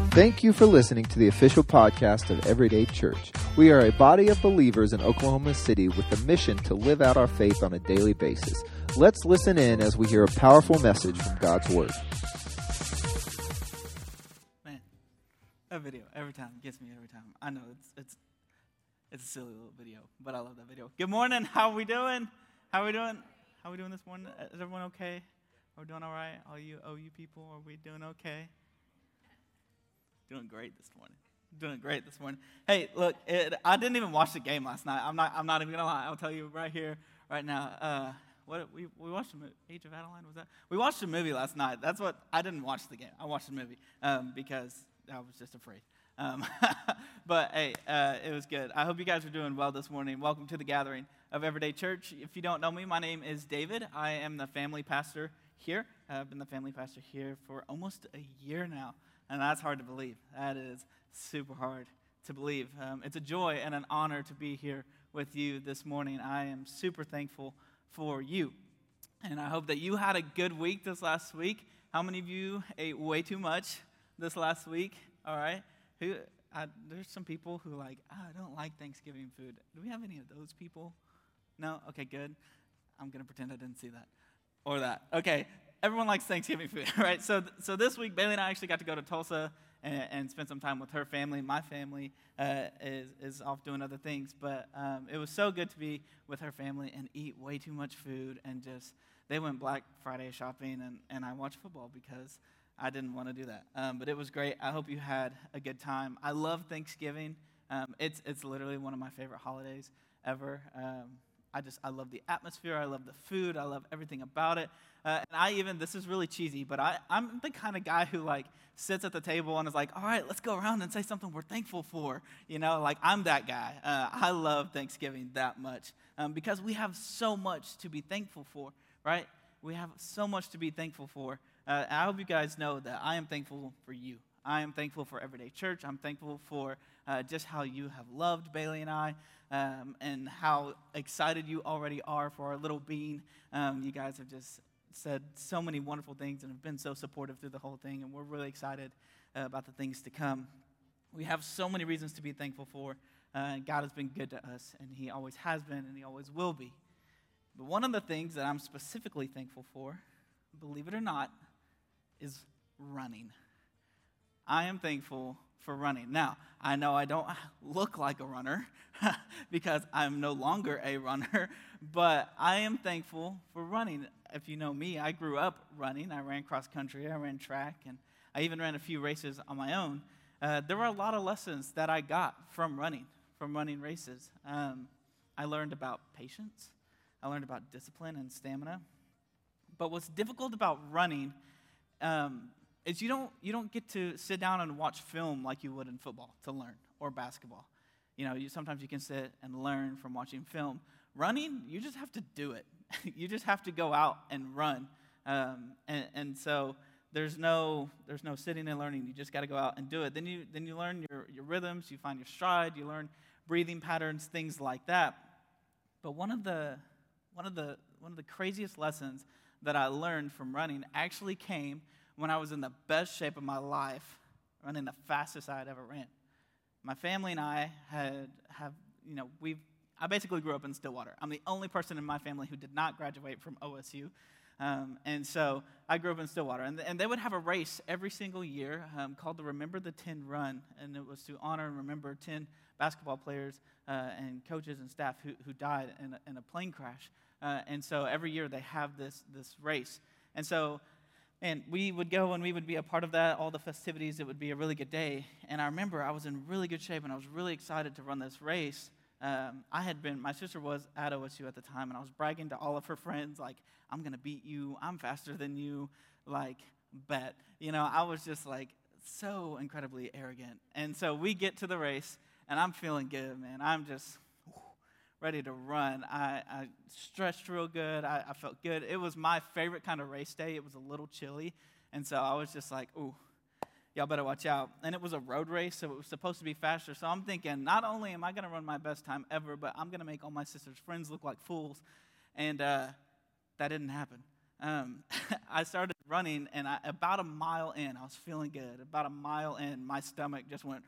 Thank you for listening to the official podcast of Everyday Church. We are a body of believers in Oklahoma City with the mission to live out our faith on a daily basis. Let's listen in as we hear a powerful message from God's Word. Man, that video every time gets me every time. I know it's a silly little video, but I love that video. Good morning. How are we doing? How are we doing this morning? Is everyone okay? Are we doing all right? All you OU people, are we doing okay? Doing great this morning. Hey, look, I didn't even watch the game last night. I'm not even gonna lie. I'll tell you right here, right now. We watched the movie, Age of Adeline, was that? We watched a movie last night. That's what I didn't watch the game. I watched the movie because I was just afraid. But hey, it was good. I hope you guys are doing well this morning. Welcome to the gathering of Everyday Church. If you don't know me, my name is David. I am the family pastor here. I've been the family pastor here for almost a year now. And that's hard to believe. That is super hard to believe. It's a joy and an honor to be here with you this morning. I am super thankful for you. And I hope that you had a good week this last week. How many of you ate way too much this last week? All right. There's some people who I don't like Thanksgiving food. Do we have any of those people? No? Okay, good. I'm going to pretend I didn't see that. Or that. Okay. Everyone likes Thanksgiving food, right? So this week, Bailey and I actually got to go to Tulsa and spend some time with her family. My family is off doing other things, but it was so good to be with her family and eat way too much food, and they went Black Friday shopping, and I watched football because I didn't want to do that. But it was great. I hope you had a good time. I love Thanksgiving. It's literally one of my favorite holidays ever. I love the atmosphere, I love the food, I love everything about it. And this is really cheesy, but I'm the kind of guy who sits at the table and is like, all right, let's go around and say something we're thankful for. I'm that guy. I love Thanksgiving that much because we have so much to be thankful for, right? We have so much to be thankful for. I hope you guys know that I am thankful for you. I am thankful for Everyday Church. I'm thankful for just how you have loved Bailey and I. And how excited you already are for our little bean. You guys have just said so many wonderful things and have been so supportive through the whole thing, and we're really excited about the things to come. We have so many reasons to be thankful for. God has been good to us, and He always has been, and He always will be. But one of the things that I'm specifically thankful for, believe it or not, is running. I am thankful for running. Now, I know I don't look like a runner because I'm no longer a runner, but I am thankful for running. If you know me, I grew up running. I ran cross country, I ran track, and I even ran a few races on my own. There were a lot of lessons that I got from running races. I learned about patience. I learned about discipline and stamina. But what's difficult about running is you don't get to sit down and watch film like you would in football to learn, or basketball. Sometimes you can sit and learn from watching film. Running, you just have to do it. You just have to go out and run. And so there's no sitting and learning. You just got to go out and do it. Then you learn your rhythms. You find your stride. You learn breathing patterns, things like that. But one of the craziest lessons that I learned from running actually came when I was in the best shape of my life, running the fastest I had ever ran. My family and I I basically grew up in Stillwater. I'm the only person in my family who did not graduate from OSU. And so I grew up in Stillwater. And they would have a race every single year called the Remember the 10 Run. And it was to honor and remember 10 basketball players and coaches and staff who died in a plane crash. And so every year they have this race. And we would go and we would be a part of that, all the festivities. It would be a really good day. And I remember I was in really good shape and I was really excited to run this race. My sister was at OSU at the time, and I was bragging to all of her friends, I'm going to beat you. I'm faster than you. Bet. I was just so incredibly arrogant. And so we get to the race, and I'm feeling good, man. I'm just ready to run. I stretched real good. I felt good. It was my favorite kind of race day. It was a little chilly, and so I was just ooh, y'all better watch out. And it was a road race, so it was supposed to be faster. So I'm thinking, not only am I going to run my best time ever, but I'm going to make all my sister's friends look like fools. And that didn't happen. I started running, and about a mile in, I was feeling good. About a mile in, my stomach just went,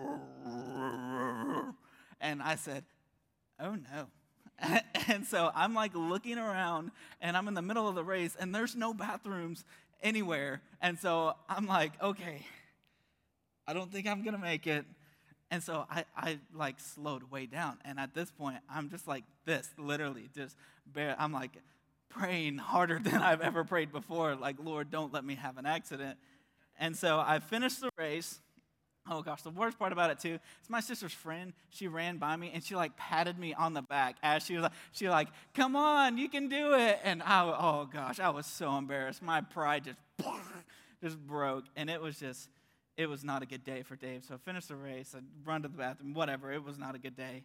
and I said, oh no. And so I'm like looking around, and I'm in the middle of the race, and there's no bathrooms anywhere. And so I'm like, okay, I don't think I'm going to make it. And so I like slowed way down. And at this point, I'm just like this, literally, I'm like praying harder than I've ever prayed before. Like, Lord, don't let me have an accident. And so I finished the race. Oh gosh, the worst part about it too is my sister's friend. She ran by me and she like patted me on the back as she was like, "Come on, you can do it!" And I was so embarrassed. My pride just broke, and it was not a good day for Dave. So I finished the race. I run to the bathroom. Whatever. It was not a good day.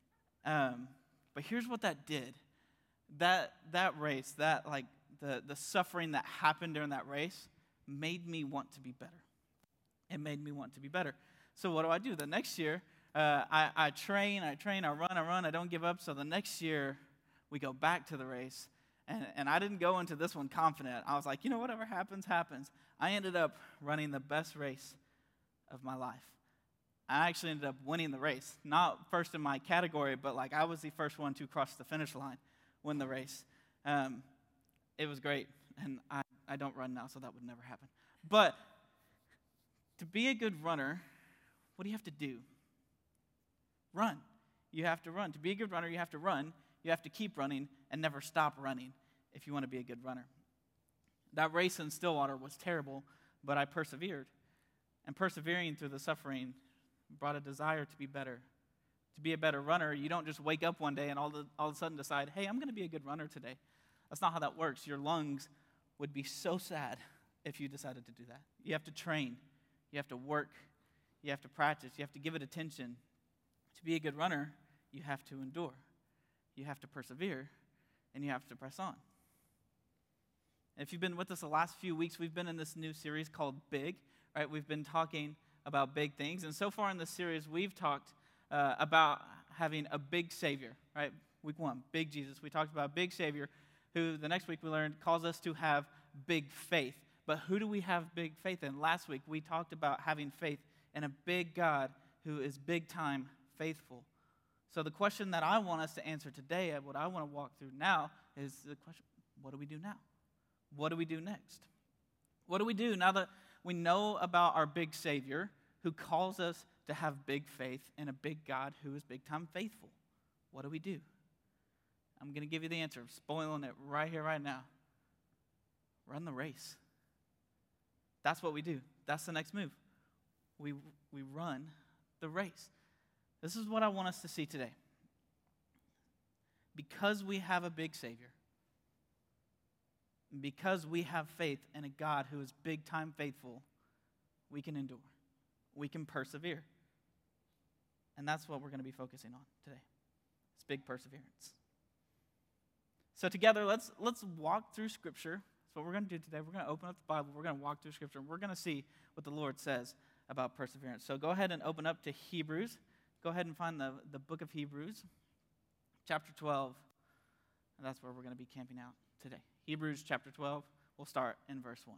But here's what that did. That race, that like the suffering that happened during that race, made me want to be better. It made me want to be better. So what do? The next year, I train, I run, I don't give up. So the next year, we go back to the race. And I didn't go into this one confident. I was like, whatever happens, happens. I ended up running the best race of my life. I actually ended up winning the race. Not first in my category, but like I was the first one to cross the finish line, win the race. It was great. And I don't run now, so that would never happen. But to be a good runner, what do you have to do? Run. You have to run. To be a good runner, you have to run. You have to keep running and never stop running if you want to be a good runner. That race in Stillwater was terrible, but I persevered. And persevering through the suffering brought a desire to be better. To be a better runner, you don't just wake up one day and all of a sudden decide, hey, I'm going to be a good runner today. That's not how that works. Your lungs would be so sad if you decided to do that. You have to train. You have to work. You have to practice. You have to give it attention. To be a good runner, you have to endure. You have to persevere, and you have to press on. If you've been with us the last few weeks, we've been in this new series called Big, right? We've been talking about big things, and so far in this series, we've talked about having a big Savior, right? Week 1, big Jesus. We talked about big Savior, who the next week we learned calls us to have big faith. But who do we have big faith in? Last week, we talked about having faith in a big God who is big-time faithful. So the question that I want us to answer today, and what I want to walk through now, is the question, what do we do now? What do we do next? What do we do now that we know about our big Savior who calls us to have big faith in a big God who is big-time faithful? What do we do? I'm going to give you the answer. I'm spoiling it right here, right now. Run the race. That's what we do. That's the next move. We run the race. This is what I want us to see today. Because we have a big Savior, because we have faith in a God who is big-time faithful, we can endure. We can persevere. And that's what we're going to be focusing on today. It's big perseverance. So together, let's walk through Scripture. That's what we're going to do today. We're going to open up the Bible. We're going to walk through Scripture. And we're going to see what the Lord says about perseverance. So go ahead and open up to Hebrews. Go ahead and find the book of Hebrews, chapter 12. And that's where we're going to be camping out today. Hebrews chapter 12. We'll start in verse 1.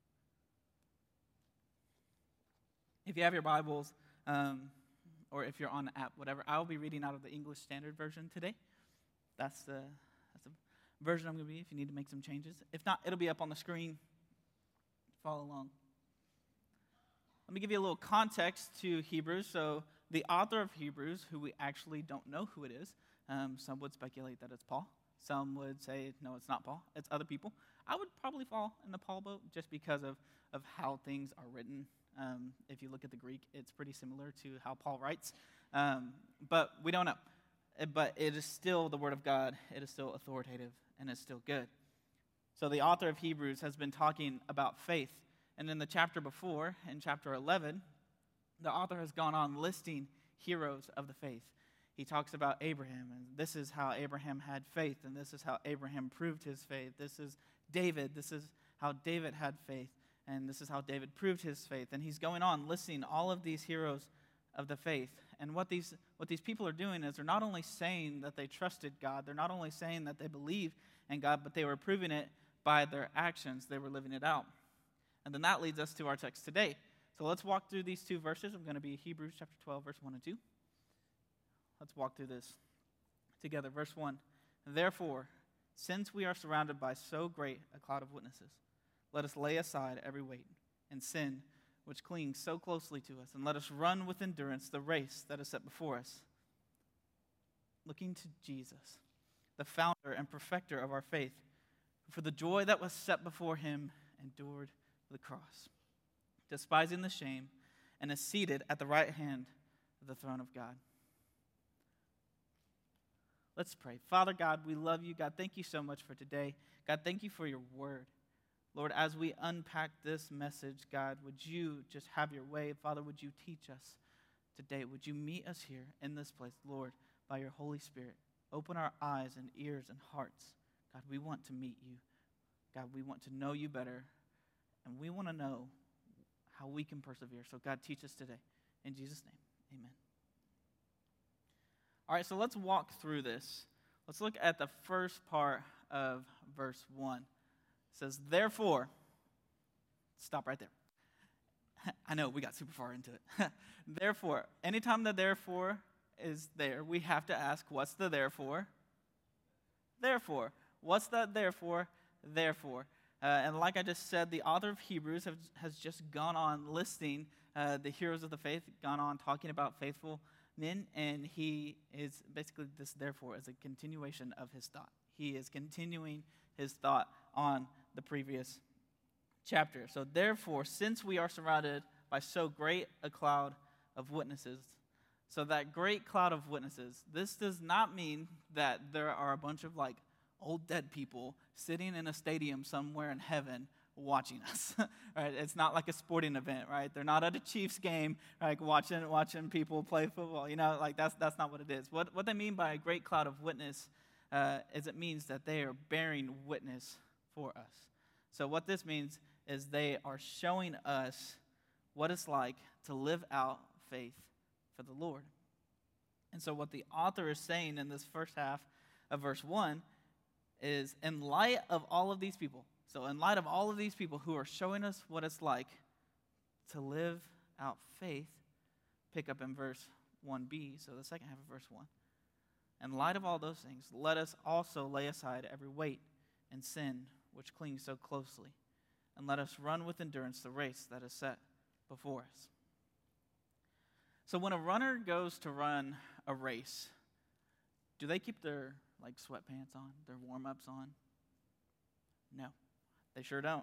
If you have your Bibles, or if you're on the app, whatever, I'll be reading out of the English Standard Version today. That's the version I'm going to be if you need to make some changes. If not, it'll be up on the screen. Follow along. Let me give you a little context to Hebrews. So the author of Hebrews, who we actually don't know who it is, some would speculate that it's Paul. Some would say, no, it's not Paul. It's other people. I would probably fall in the Paul boat just because of how things are written. If you look at the Greek, it's pretty similar to how Paul writes. But we don't know. But it is still the Word of God. It is still authoritative, and it's still good. So the author of Hebrews has been talking about faith. And in the chapter before, in chapter 11, the author has gone on listing heroes of the faith. He talks about Abraham, and this is how Abraham had faith, and this is how Abraham proved his faith. This is David. This is how David had faith, and this is how David proved his faith. And he's going on listing all of these heroes of the faith. And what these people are doing is they're not only saying that they trusted God, they're not only saying that they believe in God, but they were proving it by their actions, they were living it out. And then that leads us to our text today. So let's walk through these two verses. I'm going to be Hebrews chapter 12, verse 1 and 2. Let's walk through this together. Verse 1, therefore, since we are surrounded by so great a cloud of witnesses, let us lay aside every weight and sin which clings so closely to us, and let us run with endurance the race that is set before us, looking to Jesus, the founder and perfecter of our faith, who for the joy that was set before him endured the cross, despising the shame, and is seated at the right hand of the throne of God. Let's pray. Father God, we love you. God, thank you so much for today. God, thank you for your word. Lord, as we unpack this message, God, would you just have your way? Father, would you teach us today? Would you meet us here in this place, Lord, by your Holy Spirit? Open our eyes and ears and hearts. God, we want to meet you. God, we want to know you better, and we want to know how we can persevere. So, God, teach us today. In Jesus' name, amen. All right, so let's walk through this. Let's look at the first part of verse 1. It says, therefore, stop right there. I know, we got super far into it. Therefore, anytime the therefore is there, we have to ask, what's the therefore? Therefore. What's that therefore? Therefore. And like I just said, the author of Hebrews has just gone on listing the heroes of the faith, gone on talking about faithful men, and he is basically this therefore as a continuation of his thought. He is continuing his thought on the previous chapter. So therefore, since we are surrounded by so great a cloud of witnesses, so that great cloud of witnesses, this does not mean that there are a bunch of like old dead people sitting in a stadium somewhere in heaven watching us, right? It's not like a sporting event, right? They're not at a Chiefs game, like watching people play football. You know, like that's not what it is. What they mean by a great cloud of witness is it means that they are bearing witness for us. So what this means is they are showing us what it's like to live out faith for the Lord. And so what the author is saying in this first half of verse 1 is, in light of all of these people, so in light of all of these people who are showing us what it's like to live out faith, pick up in verse 1b, so the second half of verse 1. In light of all those things, let us also lay aside every weight and sin which clings so closely, and let us run with endurance the race that is set before us. So when a runner goes to run a race, do they keep their like sweatpants on, their warm-ups on? No, they sure don't.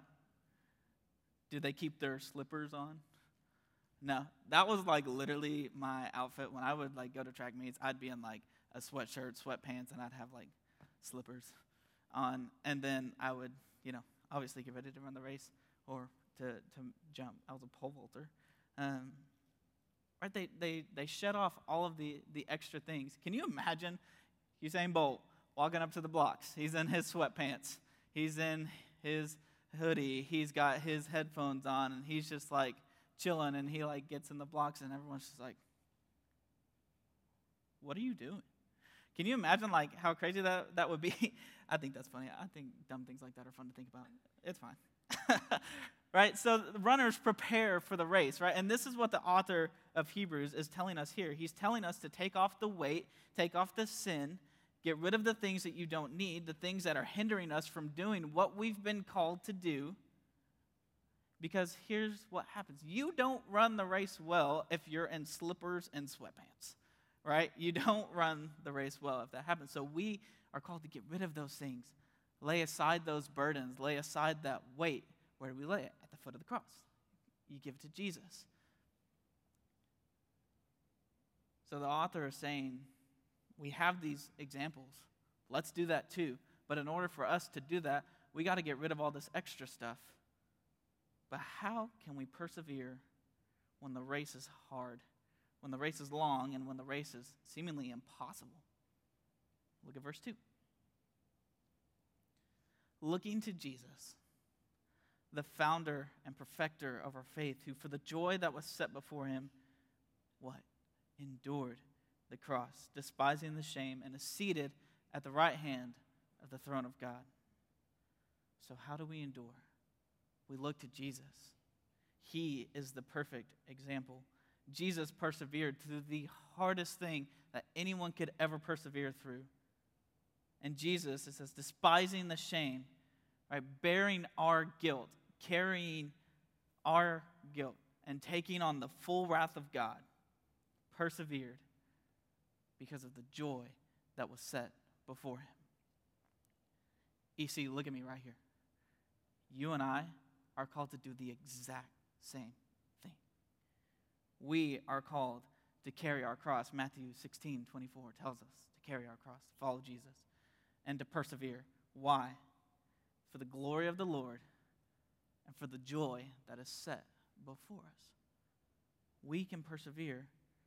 Do they keep their slippers on? No, that was like literally my outfit when I would like go to track meets. I'd be in like a sweatshirt, sweatpants, and I'd have like slippers on, and then I would, obviously get ready to run the race or to jump. I was a pole vaulter. Right? They shed off all of the extra things. Can you imagine Usain Bolt walking up to the blocks? He's in his sweatpants. He's in his hoodie. He's got his headphones on, and he's just like chilling, and he like gets in the blocks, and everyone's just like, what are you doing? Can you imagine like how crazy that would be? I think that's funny. I think dumb things like that are fun to think about. It's fine. Right? So the runners prepare for the race, right? And this is what the author of Hebrews is telling us here. He's telling us to take off the weight, take off the sin, get rid of the things that you don't need, the things that are hindering us from doing what we've been called to do. Because here's what happens. You don't run the race well if you're in slippers and sweatpants, right? You don't run the race well if that happens. So we are called to get rid of those things, lay aside those burdens, lay aside that weight. Where do we lay it? At the foot of the cross. You give it to Jesus. So the author is saying, we have these examples. Let's do that too. But in order for us to do that, we got to get rid of all this extra stuff. But how can we persevere when the race is hard, when the race is long, and when the race is seemingly impossible? Look at verse 2. Looking to Jesus, the founder and perfecter of our faith, who for the joy that was set before him, what? Endured the cross, despising the shame, and is seated at the right hand of the throne of God. So how do we endure? We look to Jesus. He is the perfect example. Jesus persevered through the hardest thing that anyone could ever persevere through. And Jesus, it says, despising the shame, right, bearing our guilt, carrying our guilt, and taking on the full wrath of God, persevered because of the joy that was set before him. EC, look at me right here. You and I are called to do the exact same thing. We are called to carry our cross. Matthew 16:24 tells us to carry our cross, to follow Jesus, and to persevere. Why? For the glory of the Lord and for the joy that is set before us. We can persevere.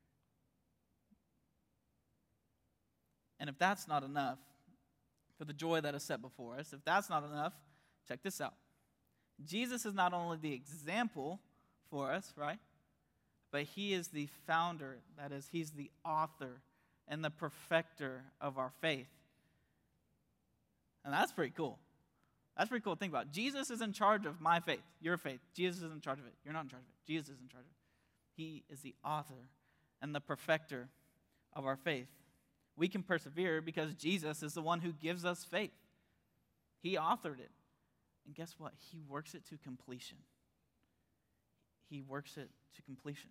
And if that's not enough, for the joy that is set before us, if that's not enough, check this out. Jesus is not only the example for us, right? But he is the founder, that is, he's the author and the perfecter of our faith. And that's pretty cool. That's pretty cool to think about. Jesus is in charge of my faith, your faith. Jesus is in charge of it. You're not in charge of it. Jesus is in charge of it. He is the author and the perfecter of our faith. We can persevere because Jesus is the one who gives us faith. He authored it. And guess what? He works it to completion. He works it to completion.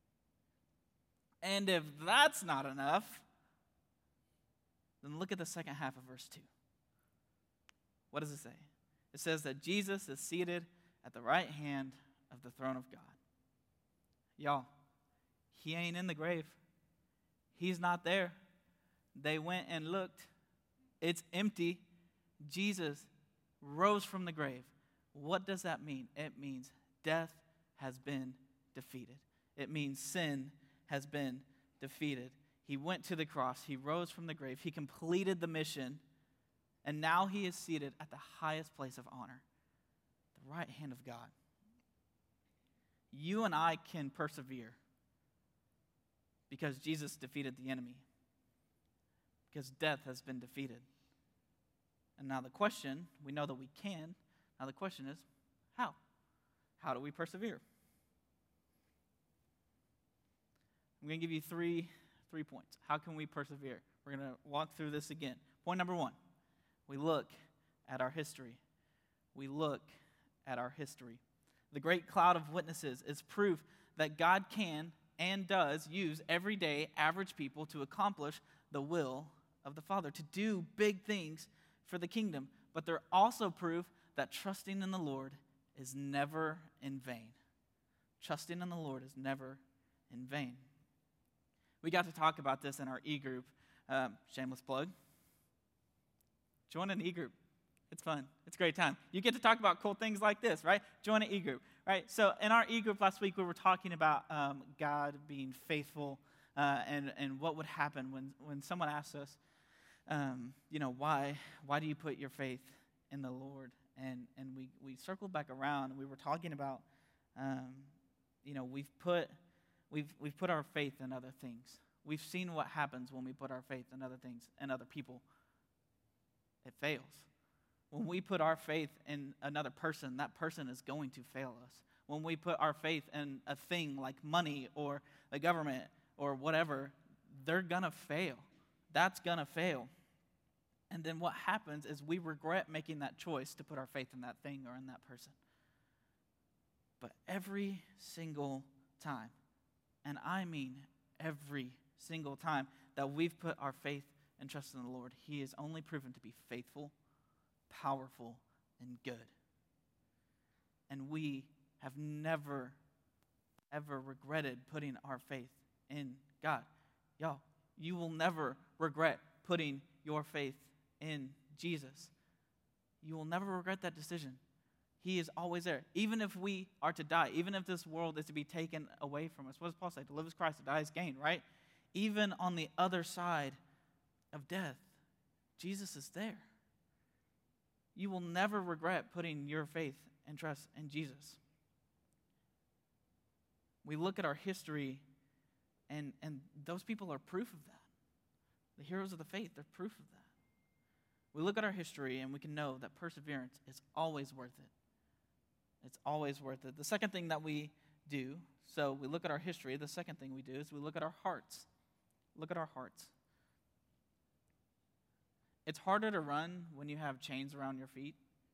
And if that's not enough, then look at the second half of verse 2. What does it say? It says that Jesus is seated at the right hand of the throne of God. Y'all, he ain't in the grave. He's not there. They went and looked. It's empty. Jesus rose from the grave. What does that mean? It means death has been defeated. It means sin has been defeated. He went to the cross. He rose from the grave. He completed the mission. And now he is seated at the highest place of honor, the right hand of God. You and I can persevere because Jesus defeated the enemy, because death has been defeated. And now the question, we know that we can. Now the question is, how? How do we persevere? I'm going to give you three points. How can we persevere? We're going to walk through this again. Point number 1, we look at our history. We look at our history. The great cloud of witnesses is proof that God can and does use everyday average people to accomplish the will of the Father, to do big things for the kingdom. But they're also proof that trusting in the Lord is never in vain. Trusting in the Lord is never in vain. We got to talk about this in our e-group. Shameless plug. Join an e-group. It's fun. It's a great time. You get to talk about cool things like this, right? Join an e-group, right? So in our e-group last week, we were talking about God being faithful and what would happen when someone asks us, why do you put your faith in the Lord? And we circled back around, and we were talking about, we've put our faith in other things. We've seen what happens when we put our faith in other things and other people. It fails. When we put our faith in another person, that person is going to fail us. When we put our faith in a thing like money or the government or whatever, they're going to fail. That's going to fail. And then what happens is we regret making that choice to put our faith in that thing or in that person. But every single time, and I mean every single time that we've put our faith and trust in the Lord, he is only proven to be faithful, powerful, and good. And we have never, ever regretted putting our faith in God. Y'all, you will never regret putting your faith in Jesus. You will never regret that decision. He is always there. Even if we are to die, even if this world is to be taken away from us. What does Paul say? To live is Christ, to die is gain, right? Even on the other side of death, Jesus is there. You will never regret putting your faith and trust in Jesus. We look at our history, and those people are proof of that. The heroes of the faith, they're proof of that. We look at our history and we can know that perseverance is always worth it. It's always worth it. The second thing that we do, so we look at our history, the second thing we do is we look at our hearts. Look at our hearts. It's harder to run when you have chains around your feet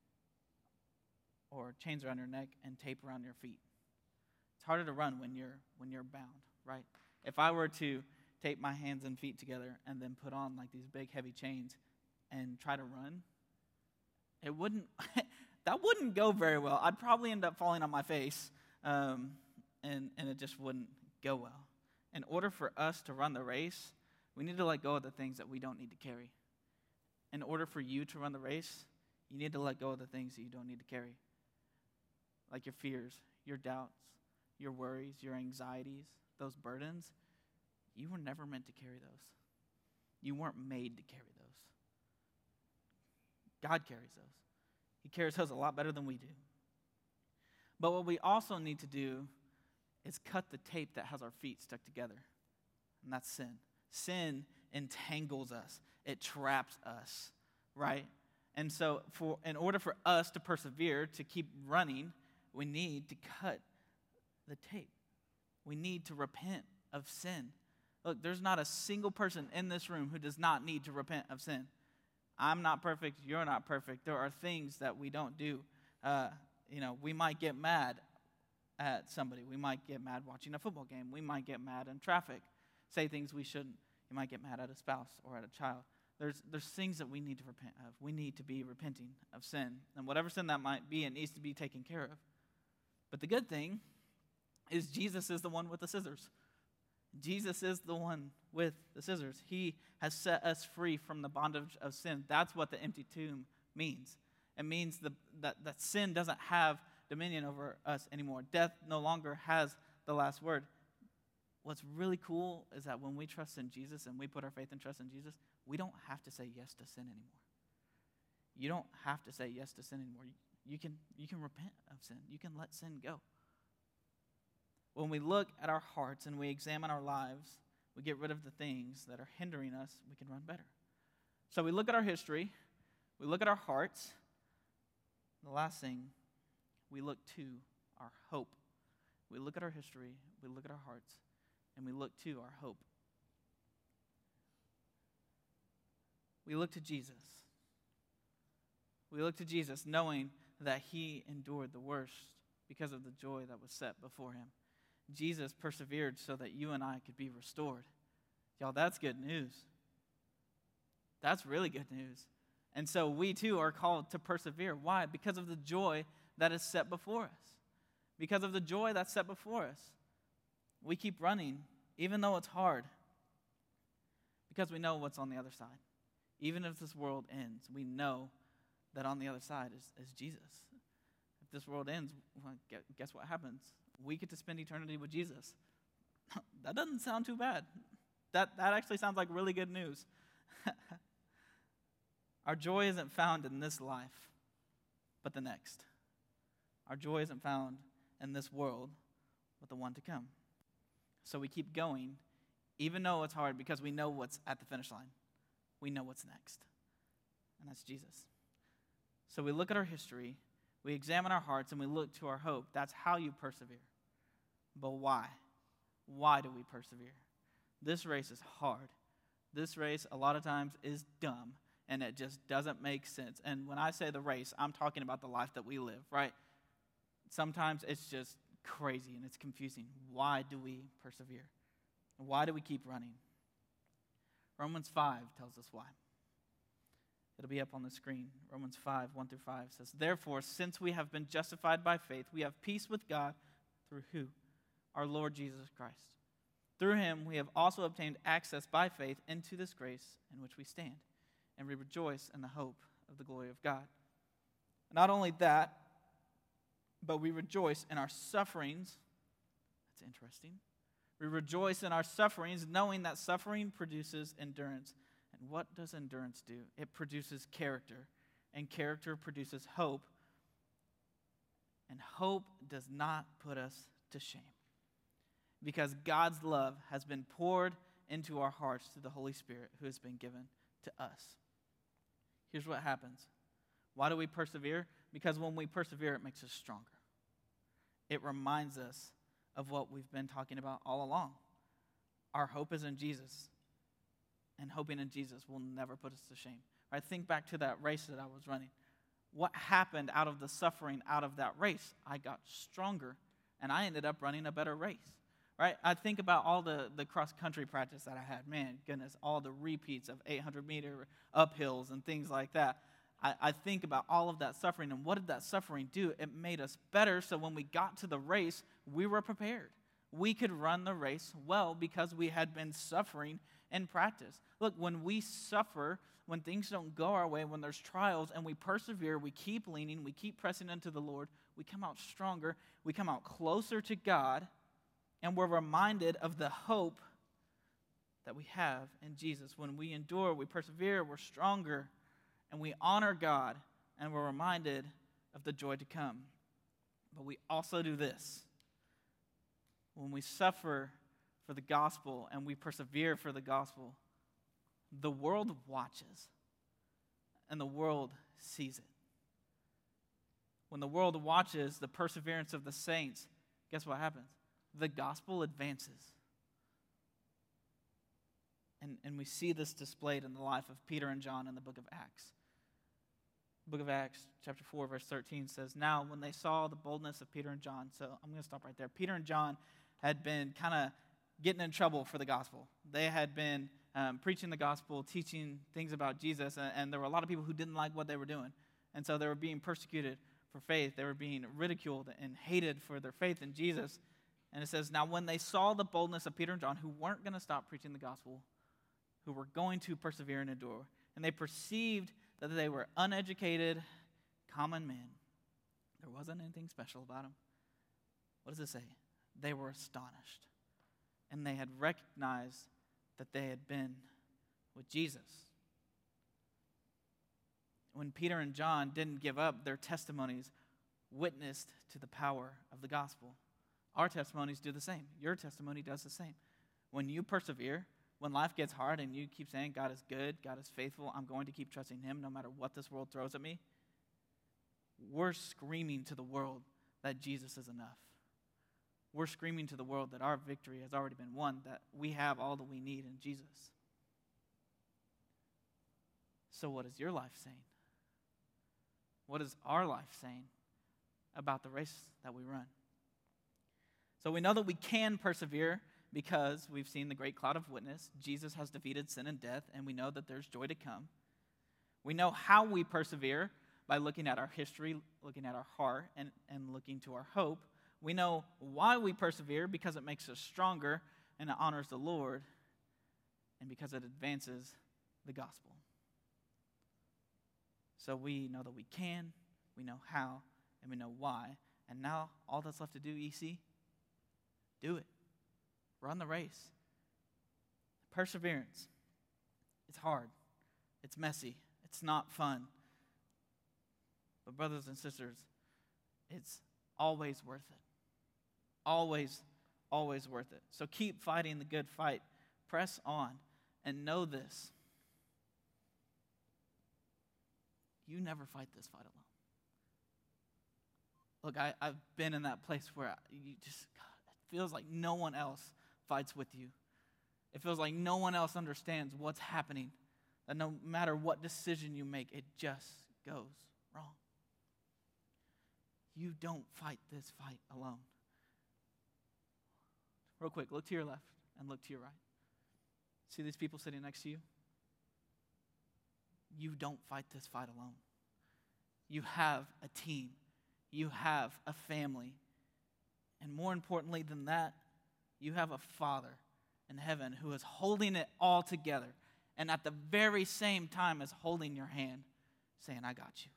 or chains around your neck and tape around your feet. It's harder to run when you're bound, right? If I were to tape my hands and feet together and then put on like these big heavy chains and try to run, it wouldn't that wouldn't go very well. I'd probably end up falling on my face, and it just wouldn't go well. In order for us to run the race, we need to let go of the things that we don't need to carry. In order for you to run the race, you need to let go of the things that you don't need to carry, like your fears, your doubts, your worries, your anxieties, those burdens. You were never meant to carry those. You weren't made to carry those. God carries those. He carries those a lot better than we do. But what we also need to do is cut the tape that has our feet stuck together, and that's sin. Sin entangles us. It traps us, right? And so in order for us to persevere, to keep running, we need to cut the tape. We need to repent of sin. Look, there's not a single person in this room who does not need to repent of sin. I'm not perfect. You're not perfect. There are things that we don't do. We might get mad at somebody. We might get mad watching a football game. We might get mad in traffic, say things we shouldn't. You might get mad at a spouse or at a child. There's things that we need to repent of. We need to be repenting of sin. And whatever sin that might be, it needs to be taken care of. But the good thing is Jesus is the one with the scissors. Jesus is the one with the scissors. He has set us free from the bondage of sin. That's what the empty tomb means. It means that sin doesn't have dominion over us anymore. Death no longer has the last word. What's really cool is that when we trust in Jesus and we put our faith and trust in Jesus, we don't have to say yes to sin anymore. You don't have to say yes to sin anymore. You can repent of sin. You can let sin go. When we look at our hearts and we examine our lives, we get rid of the things that are hindering us, we can run better. So we look at our history, we look at our hearts. The last thing, we look to our hope. We look at our history, we look at our hearts, and we look to our hope. We look to Jesus. We look to Jesus knowing that he endured the worst because of the joy that was set before him. Jesus persevered so that you and I could be restored. Y'all, that's good news. That's really good news. And so we too are called to persevere. Why? Because of the joy that is set before us. Because of the joy that's set before us. We keep running, even though it's hard. Because we know what's on the other side. Even if this world ends, we know that on the other side is Jesus. If this world ends, well, guess what happens? We get to spend eternity with Jesus. That doesn't sound too bad. That actually sounds like really good news. Our joy isn't found in this life, but the next. Our joy isn't found in this world, but the one to come. So we keep going, even though it's hard, because we know what's at the finish line. We know what's next, and that's Jesus. So we look at our history, we examine our hearts, and we look to our hope. That's how you persevere. But why? Why do we persevere? This race is hard. This race, a lot of times, is dumb, and it just doesn't make sense. And when I say the race, I'm talking about the life that we live, right? Sometimes it's just crazy, and it's confusing. Why do we persevere? Why do we keep running? Romans 5 tells us why. It'll be up on the screen. Romans 5, 1 through 5 says, "Therefore, since we have been justified by faith, we have peace with God through who? Our Lord Jesus Christ. Through him, we have also obtained access by faith into this grace in which we stand, and we rejoice in the hope of the glory of God. Not only that, but we rejoice in our sufferings." That's interesting. We rejoice in our sufferings, knowing that suffering produces endurance. And what does endurance do? It produces character, and character produces hope. And hope does not put us to shame, because God's love has been poured into our hearts through the Holy Spirit who has been given to us. here's what happens. Why do we persevere? Because when we persevere, it makes us stronger. It reminds us of what we've been talking about all along. Our hope is in Jesus, and hoping in Jesus will never put us to shame. Right? Think back to that race that I was running. What happened out of the suffering out of that race? I got stronger, and I ended up running a better race. Right? I think about all the cross-country practice that I had. Man, goodness, all the repeats of 800-meter uphills and things like that. I think about all of that suffering, and what did that suffering do? It made us better, so when we got to the race, we were prepared. We could run the race well because we had been suffering in practice. Look, when we suffer, when things don't go our way, when there's trials, and we persevere, we keep leaning, we keep pressing into the Lord, we come out stronger, we come out closer to God, and we're reminded of the hope that we have in Jesus. When we endure, we persevere, we're stronger, and we honor God, and we're reminded of the joy to come. But we also do this. When we suffer for the gospel and we persevere for the gospel, the world watches, and the world sees it. When the world watches the perseverance of the saints, guess what happens? The gospel advances. And we see this displayed in the life of Peter and John in the book of Acts. The book of Acts, chapter 4, verse 13 says, "Now when they saw the boldness of Peter and John," so I'm going to stop right there. Peter and John had been kind of getting in trouble for the gospel. They had been preaching the gospel, teaching things about Jesus, and there were a lot of people who didn't like what they were doing. And so they were being persecuted for faith. They were being ridiculed and hated for their faith in Jesus. And it says, "Now when they saw the boldness of Peter and John," who weren't going to stop preaching the gospel, who were going to persevere and endure, and they perceived that they were uneducated, common men. There wasn't anything special about them. What does it say? They were astonished. And they had recognized that they had been with Jesus. When Peter and John didn't give up, their testimonies witnessed to the power of the gospel. Our testimonies do the same. Your testimony does the same. When you persevere, when life gets hard and you keep saying, God is good, God is faithful, I'm going to keep trusting Him no matter what this world throws at me, we're screaming to the world that Jesus is enough. We're screaming to the world that our victory has already been won, that we have all that we need in Jesus. So what is your life saying? What is our life saying about the race that we run? So we know that we can persevere because we've seen the great cloud of witness. Jesus has defeated sin and death, and we know that there's joy to come. We know how we persevere by looking at our history, looking at our heart, and looking to our hope. We know why we persevere because it makes us stronger and it honors the Lord, and because it advances the gospel. So we know that we can, we know how, and we know why. And now all that's left to do, EC, do it. Run the race. Perseverance. It's hard. It's messy. It's not fun. But brothers and sisters, it's always worth it. Always, always worth it. So keep fighting the good fight. Press on and know this. You never fight this fight alone. Look, I've been in that place where you just, God, it feels like no one else fights with you. It feels like no one else understands what's happening. That no matter what decision you make, it just goes wrong. You don't fight this fight alone. Real quick, look to your left and look to your right. See these people sitting next to you? You don't fight this fight alone. You have a team. You have a family. And more importantly than that, you have a Father in heaven who is holding it all together, and at the very same time is holding your hand, saying, I got you.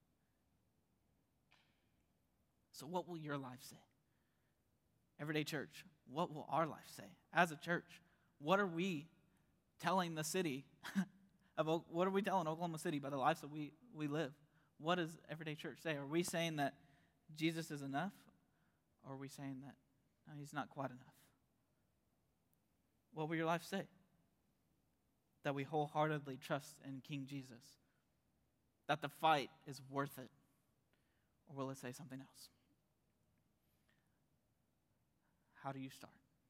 So what will your life say? Everyday Church, what will our life say? As a church, what are we telling the city about, what are we telling Oklahoma City by the lives that we live? What does Everyday Church say? Are we saying that Jesus is enough? Or are we saying that no, He's not quite enough? What will your life say? That we wholeheartedly trust in King Jesus. that the fight is worth it? Or will it say something else? How do you start?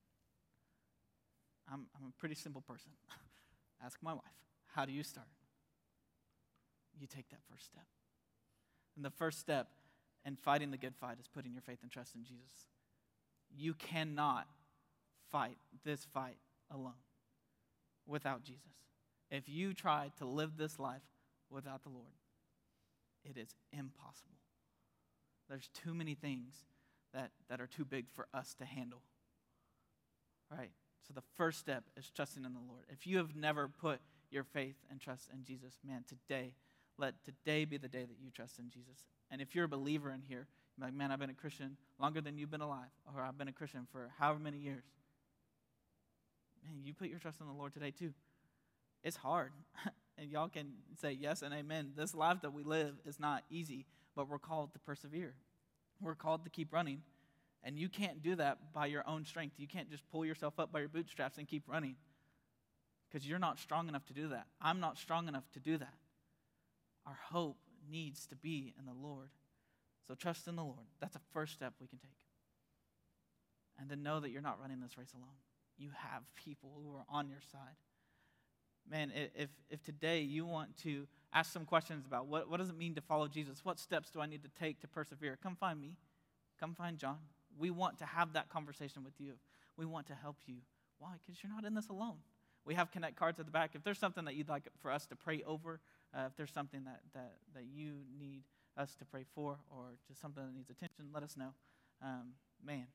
I'm a pretty simple person. Ask my wife. How do you start? You take that first step. And the first step in fighting the good fight is putting your faith and trust in Jesus. You cannot fight this fight alone without Jesus. If you try to live this life without the Lord, it is impossible. There's too many things that are too big for us to handle. Right? So the first step is trusting in the Lord. If you have never put your faith and trust in Jesus, man, let today be the day that you trust in Jesus. And if you're a believer in here, you're like, man, I've been a Christian longer than you've been alive, or I've been a Christian for however many years. Man, you put your trust in the Lord today too. It's hard. And y'all can say yes and amen. This life that we live is not easy, but we're called to persevere. We're called to keep running. And you can't do that by your own strength. You can't just pull yourself up by your bootstraps and keep running, because you're not strong enough to do that. I'm not strong enough to do that. Our hope needs to be in the Lord. So trust in the Lord. That's a first step we can take. And then know that you're not running this race alone. You have people who are on your side. Man, if today you want to ask some questions about what does it mean to follow Jesus? What steps do I need to take to persevere? Come find me. Come find John. We want to have that conversation with you. We want to help you. Why? Because you're not in this alone. We have connect cards at the back. If there's something that you'd like for us to pray over, if there's something that you need us to pray for, or just something that needs attention, let us know. Man,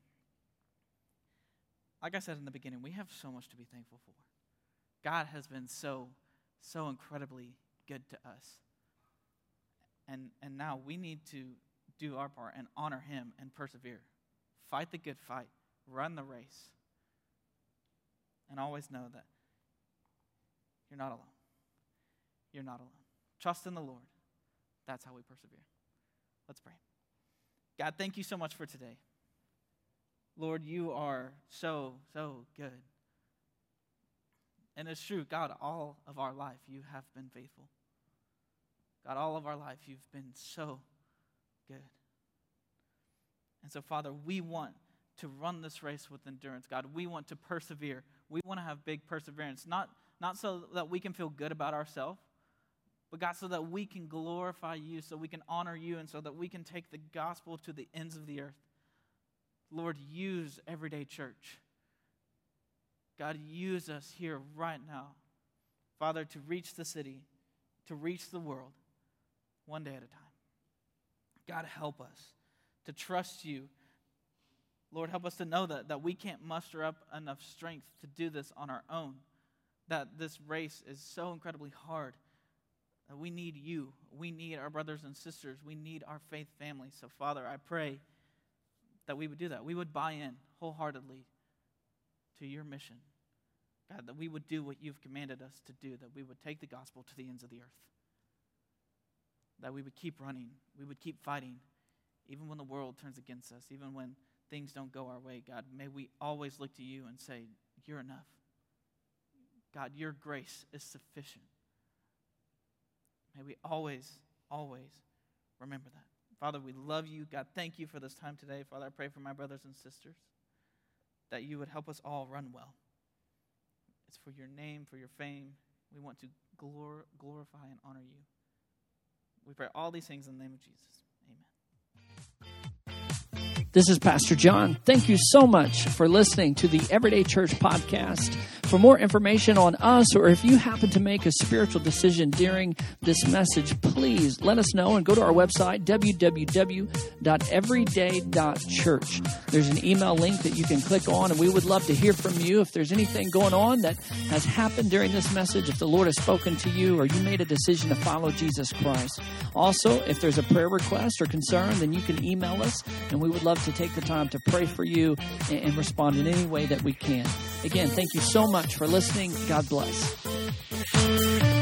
like I said in the beginning, we have so much to be thankful for. God has been so incredibly good to us. And now we need to do our part and honor him and persevere. Fight the good fight. Run the race. And always know that you're not alone. You're not alone. Trust in the Lord. That's how we persevere. Let's pray. God, thank you so much for today. Lord, you are so good. And it's true, God, all of our life you have been faithful. God, all of our life you've been so good. And so, Father, we want to run this race with endurance. God, we want to persevere. We want to have big perseverance, not so that we can feel good about ourselves, but God, so that we can glorify you, so we can honor you, and so that we can take the gospel to the ends of the earth. Lord, use Everyday Church. God, use us here right now, Father, to reach the city, to reach the world, one day at a time. God, help us to trust you. Lord, help us to know that we can't muster up enough strength to do this on our own, that this race is so incredibly hard, that we need you. We need our brothers and sisters. We need our faith family. So, Father, I pray that we would do that. We would buy in wholeheartedly to your mission. God, that we would do what you've commanded us to do, that we would take the gospel to the ends of the earth, that we would keep running, we would keep fighting, even when the world turns against us, even when things don't go our way. God, may we always look to you and say, you're enough. God, your grace is sufficient. May we always remember that. Father, we love you. God, thank you for this time today. Father, I pray for my brothers and sisters, that you would help us all run well. It's for your name, for your fame. We want to glorify and honor you. We pray all these things in the name of Jesus. Amen. This is Pastor John. Thank you so much for listening to the Everyday Church podcast. For more information on us, or if you happen to make a spiritual decision during this message, please let us know and go to our website, www.everyday.church. There's an email link that you can click on, and we would love to hear from you. If there's anything going on that has happened during this message, if the Lord has spoken to you, or you made a decision to follow Jesus Christ. Also, if there's a prayer request or concern, then you can email us, and we would love to take the time to pray for you and respond in any way that we can. Again, thank you so much for listening. God bless.